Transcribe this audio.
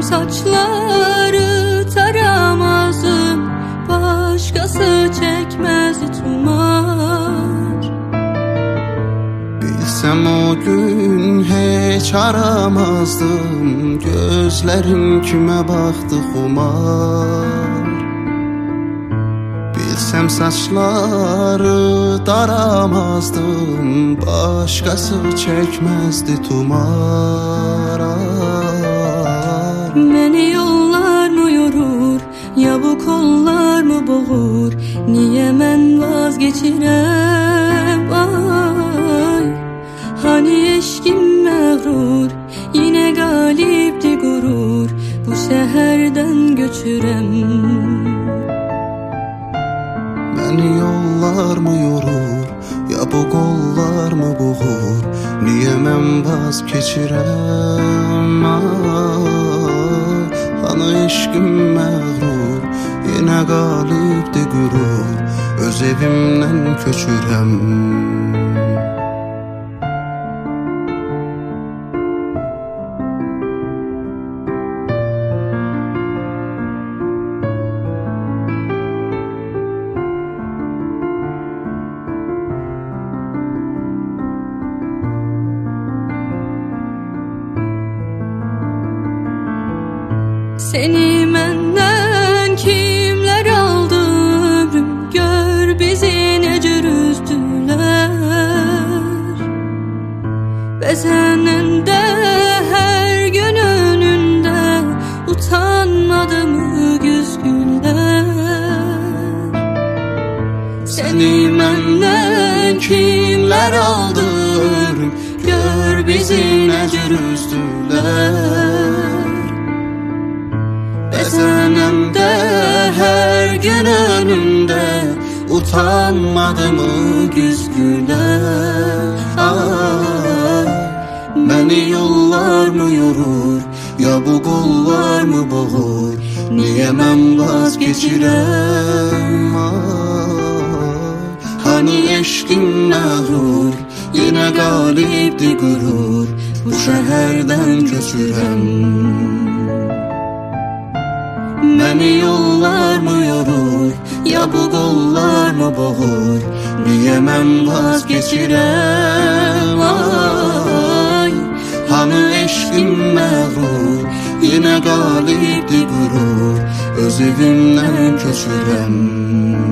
Saçları taramazdım, başkası çekmezdi tumar. Bilsem o gün hiç aramazdım, gözlerim kime baktı xumar. Bilsem saçları daramazdım, başkası çekmezdi tumar. Beni yollar mı yorur, ya bu kollar mı boğur? Niye ben vazgeçirem? Ay, hani eşkim mağrur, yine galipti gurur, bu şehirden göçürem. Beni yollar mı yorur, ya bu kollar mı boğur? Niye ben vazgeçirem? Hani eşkim mağrur, yine galipti gurur, öz evimden köçürem. Seni menden kimler aldı ömrüm, gör bizi nece üzdüler. Ve senin de her gün önünde utanmadı mı güzgüller? Seni menden kimler aldı ömrüm, gör bizi nece üzdüler. Senem de her gün önümde utanmadı mı güzgüler? Ay, beni yollar mı yorur, ya bu kollar mı boğur? Niye ben vazgeçirem? Ay, hani eşkim mağrur, yine galipti gurur, bu şehirden köçürem. Beni yollar mı yorur, ya bu kollar mı boğur? Niye ben vazgeçirem? Ay, hani eşkim mağrur, yine galipti gurur, öz evimden köçürem.